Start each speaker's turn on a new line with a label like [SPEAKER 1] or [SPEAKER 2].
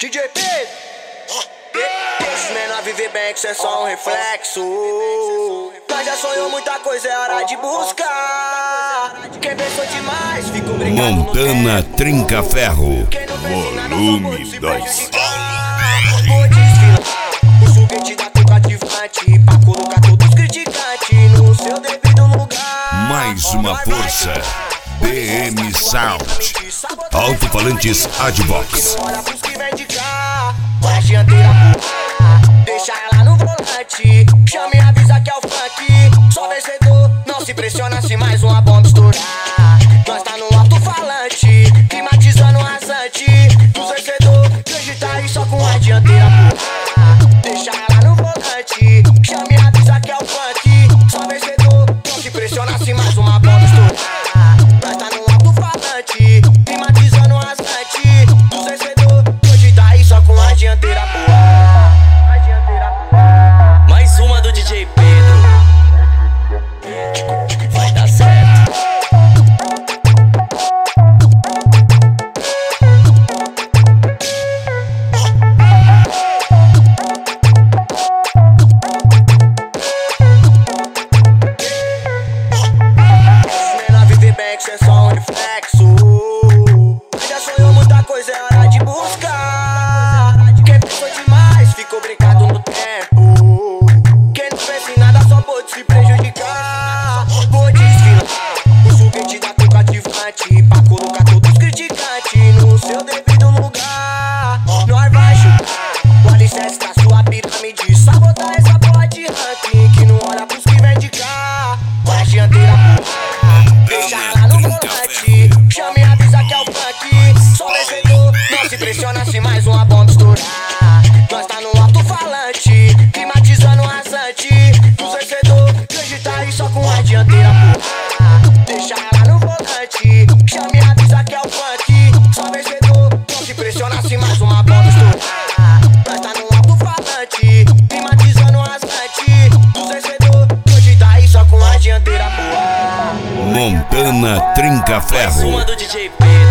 [SPEAKER 1] DJ P, esse menor viver bem que cê é só um reflexo. Mas já sonhou muita coisa, é hora de buscar. Quem pensou demais, fica obrigado.
[SPEAKER 2] Montana Trinca Ferro,
[SPEAKER 1] volume
[SPEAKER 2] 2.
[SPEAKER 1] Vou desfilar o foguete da cativante pra colocar todos os criticantes no seu devido lugar.
[SPEAKER 2] Mais uma força, BM Sound, alto-falantes Advox.
[SPEAKER 1] Olha pros que vem de cá, vai a dianteira pular, deixa ela no volante. Chame e avisa que é o funk, só vencedor. Não se pressiona se mais uma bomba estourar. Nós tá no alto-falante, climatizando o rasante dos vencedores. Acredita aí só com a dianteira pular, deixa ela no volante. Chame e avisa que é o funk, só vencedor. Não se pressiona se mais uma bomba estourar. Nós tá no alto-falante, climatizando o rasante dos vencedores. Acredita aí só com a dianteira pular.
[SPEAKER 3] Mais uma do DJ Pedro. Vai dar certo.
[SPEAKER 1] Menor viver bem que cê é só um reflexo. Já sonhou muita coisa, é hora de buscar. Quem pensou demais, ficou brincado no tempo. Quem não pensa em nada só pode se prejudicar. Vou desfilar o foguete da cativante pra colocar todos os criticantes no seu devido lugar. Nós vai chutar o alicerce da sua pirâmide, sabotar essa porra de ranking que não olha pros que vem de cá. Vai a dianteira pular, deixa ela no volante. Chame e avisa que é o funk, só vencedor. Não se pressiona se mais uma bomba estourar. Nós tá no alto-falante, climatizando o rasante dos vencedores. Acredita aí só com a dianteira pular, deixa ela no volante. Chame e avisa que é o funk, só vencedor. Não se pressiona se mais uma bomba estourar. Nós tá no alto-falante, climatizando o rasante dos vencedores. Acredita aí só com a dianteira pular.
[SPEAKER 2] Montana Trinca
[SPEAKER 3] Mais
[SPEAKER 2] Ferro.
[SPEAKER 3] uma do DJ Pedro.